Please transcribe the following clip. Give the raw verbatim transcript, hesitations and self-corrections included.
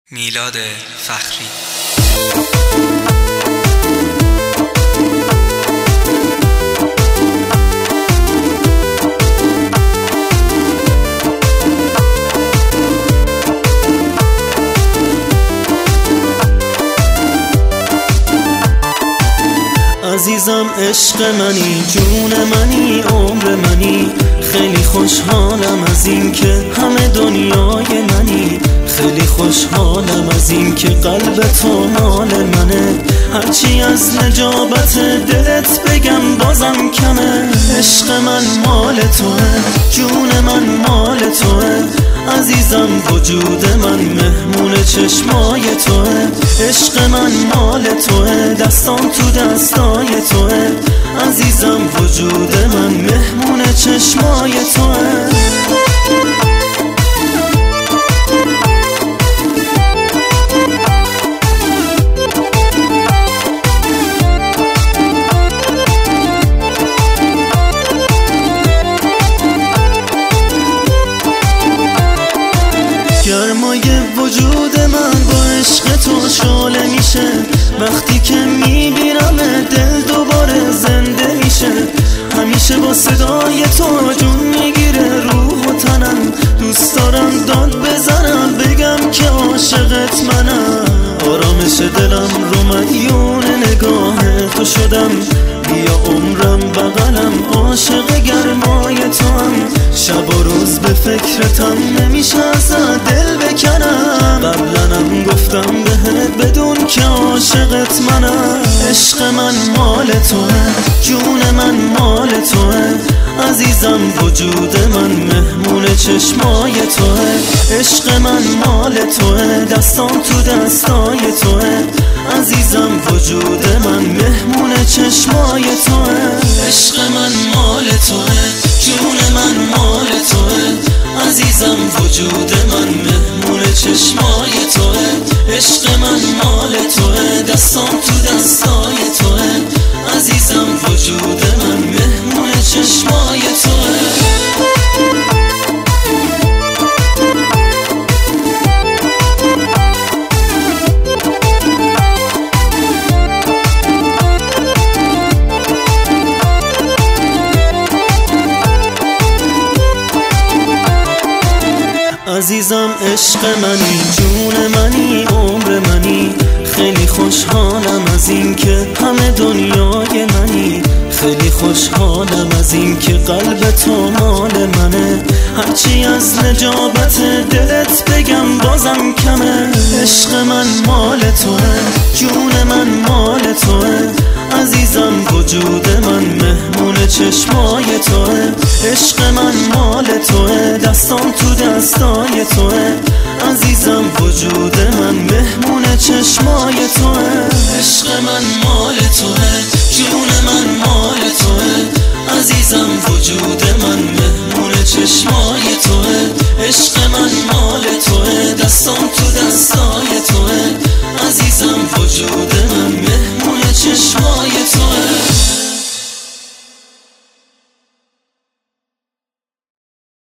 میلاد فخری. عزیزم عشق منی، جون منی، عمر منی، خیلی خوشحالم از این که همه دنیای منی، خیلی خوشحالم از این که قلب تو مال منه، هرچی از نجابت دلت بگم بازم کمه. عشق من مال توه، جون من مال توه، عزیزم وجود من مهمون چشمای توه. عشق من مال توه، دستان تو دستای توه، عزیزم وجود من مهمون چشمای توه. گرمای وجود من با عشق تو شعله میشه، وقتی که میبینم دل دوباره زنده میشه، همیشه با صدای تو جون میگیره روح و تنم، دوست دارم داد بزنم بگم که عاشقت منم، آرامش دلم رو مدیون نگاه تو شدم، بیا عمرم بغلم، عاشق گرمای تو هم، شب و روز به فکرتم، نمیشه از دل بکنم، قبلنم گفتم بهت بدون که عاشقت منم. عشق من مال توه، جون من مال توه، عزیزم وجود من مهمون چشمای توه. عشق من مال توه، دستان تو دستای توه، عزیزم وجود من مهمون چشمای توه. عشق من مال توه، جون من مال توه، عزیزم وجود من مهمون چشمای توه. عشق من مال توه، دستان تو دستای توه، عزیزم وجود من مهمون چشمای توه. عزیزم عشق منی، جون منی، عمر منی، خیلی خوشحالم از این که همه دنیای منی، خیلی خوشحالم از این که قلب تو مال منه، هرچی از نجابت دلت بگم بازم کمه. عشق من مال توه، جون من مال توه، عزیزم وجود من مهمون چشمای توه. عشق من مال توه، دستان تو دستای توه، عزیزم وجود من مهمون چشمای توه. عشق من مال توه،